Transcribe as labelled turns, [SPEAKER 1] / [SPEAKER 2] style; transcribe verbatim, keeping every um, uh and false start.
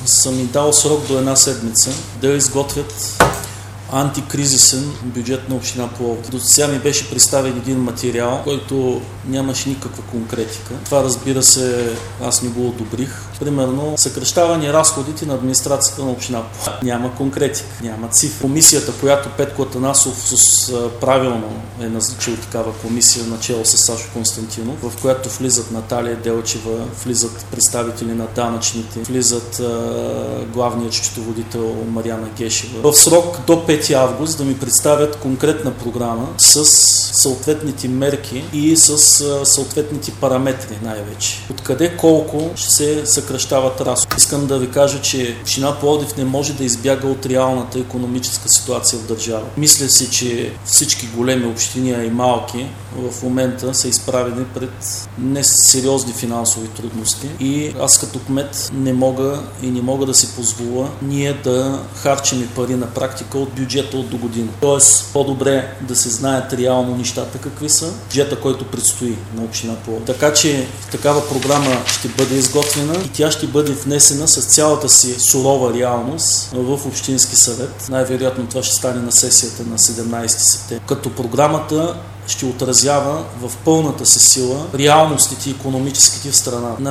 [SPEAKER 1] съм им дал срок до една седмица да изготвят антикризисен бюджет на община Пловдив. До сега ми беше представен един материал, който нямаше никаква конкретика. Това, разбира се, аз не го одобрих. Примерно, съкращаване разходите на администрацията на община Пловдив. Няма конкретика, няма цифра. Комисията, която Петко Атанасов с правилно е назначил такава комисия, начало с Сашо Константинов, в която влизат Наталия Делчева, влизат представители на данъчните, влизат а, главният счетоводител Мариана Гешева. В срок до пети август да ми представят конкретна програма с съответните мерки и с съответните параметри най-вече. Откъде колко ще се съкращават разходи. Искам да ви кажа, че община Пловдив не може да избяга от реалната икономическа ситуация в държава. Мисля си, че всички големи общини, а и малки, в момента са изправени пред несериозни финансови трудности и аз като кмет не мога и не мога да си позволя ние да харчим пари на практика от бюджета от до година. Тоест, по-добре да се знаят реално нещата какви са, бюджета, който предстои на община Пловдив. Така че такава програма ще бъде изготвена и тя ще бъде внесена с цялата си сурова реалност в Общински съвет. Най-вероятно това ще стане на сесията на седемнайсети септември. Като програмата ще отразява в пълната си сила реалностите икономическите в страната.